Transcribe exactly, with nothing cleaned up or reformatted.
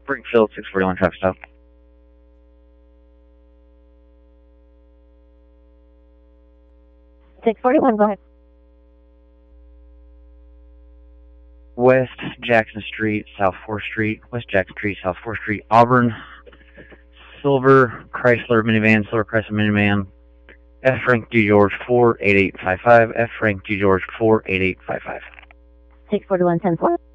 Springfield, six forty-one, traffic stop. six forty-one, go ahead. West Jackson Street, South fourth Street, West Jackson Street, South fourth Street, Auburn, Silver Chrysler minivan, Silver Chrysler minivan, F Frank G George four eight eight five five, F Frank G George four eight eight five five. six forty-one, ten four.